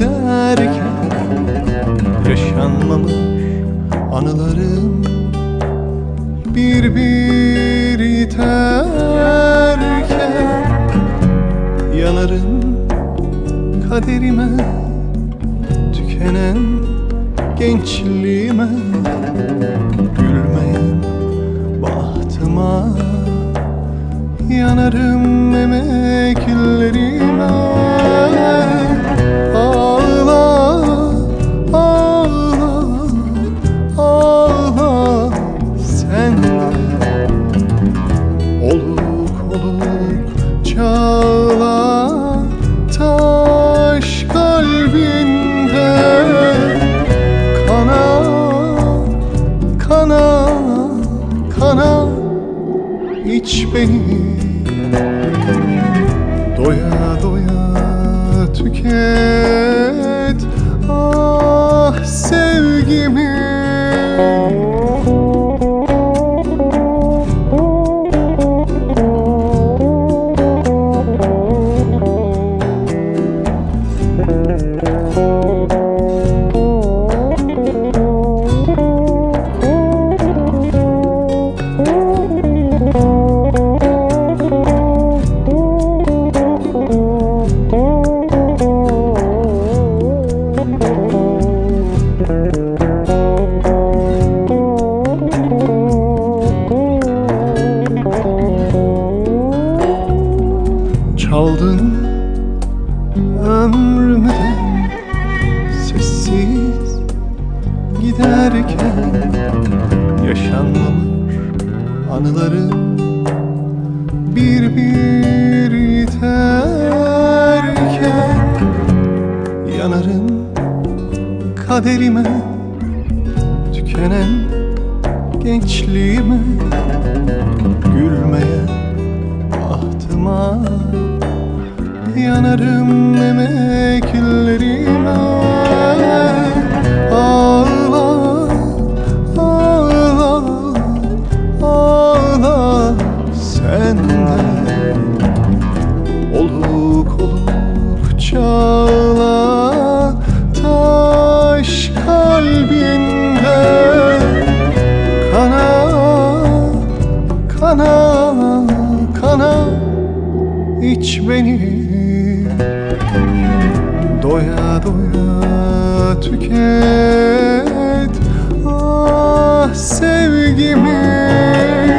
giderken, yaşanmamış anılarım bir bir iterken, yanarım kaderime, tükenen gençliğime, gülmeyen bahtıma, yanarım emeklerime. Ağla, ağla, ağla sen de, oluk oluk çağla taş kalbinde. Kana, kana, kana iç beni, doya doya tüket ah sevgimi. Çaldın ömrümden sessiz giderken, yaşanmamış anılarım bir bir iterken, yanarım kaderime, tükenen gençliğime, gülmeyen bahtıma, yanarım emeklerime. Ağla, ağla, ağla sen de, oluk oluk çağla taş kalbinde. Kana, kana, kana iç beni, doya doya tüket ah sevgimi.